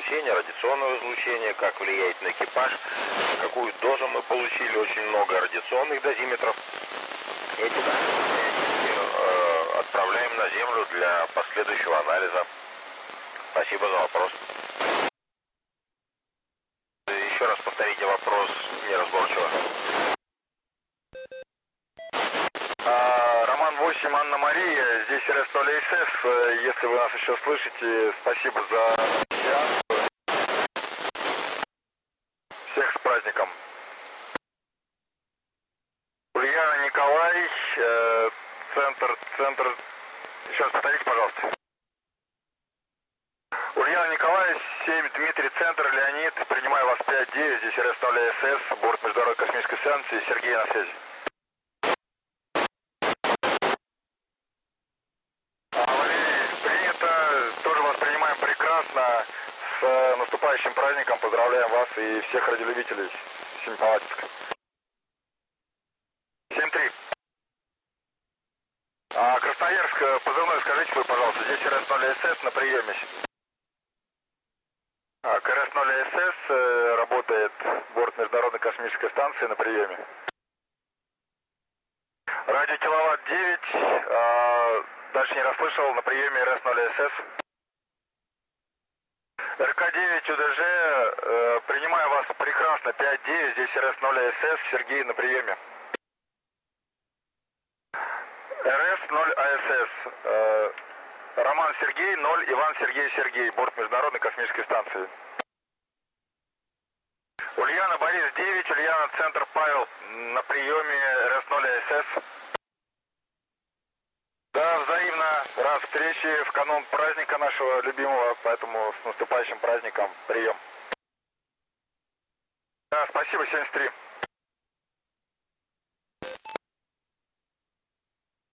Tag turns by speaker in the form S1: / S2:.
S1: излучение, радиационное излучение, как влияет на экипаж, какую дозу мы получили, очень много радиационных дозиметров. Эти данные отправляем на Землю для последующего анализа. Спасибо за вопрос. Еще раз повторите вопрос неразборчиво. Роман 8, Анна-Мария, здесь РС-0СС. Если вы нас еще слышите, спасибо за сеанс. Всех с праздником. Ульяна, Николай, центр. Еще раз повторите, пожалуйста. Ульяна, Николай, 7, Дмитрий, центр, Леонид. Принимаю вас 5-9, здесь РС-0СС, борт Международной космической станции, Сергей на связи. Тоже вас принимаем прекрасно. С наступающим праздником поздравляем вас и всех радиолюбителей Семипалатинска. 7-3. Красноярск, позывной скажите свой, пожалуйста. Здесь РС-0СС на приеме. КРС-0СС работает борт Международной космической станции на приеме. Радио киловатт 9. Дальше не расслышал, на приеме РС-0СС. РК-9 УДЖ, принимаю вас прекрасно, 5-9, здесь РС-0СС, Сергей на приеме. РС-0АСС, Роман Сергей, 0, Иван Сергей Сергей, борт Международной космической станции. Ульяна, Борис 9, Ульяна, центр, Павел, на приеме РС-0АСС. Да, взаимно. Рад встрече в канун праздника нашего любимого, поэтому с наступающим праздником. Прием. Да, спасибо, 73.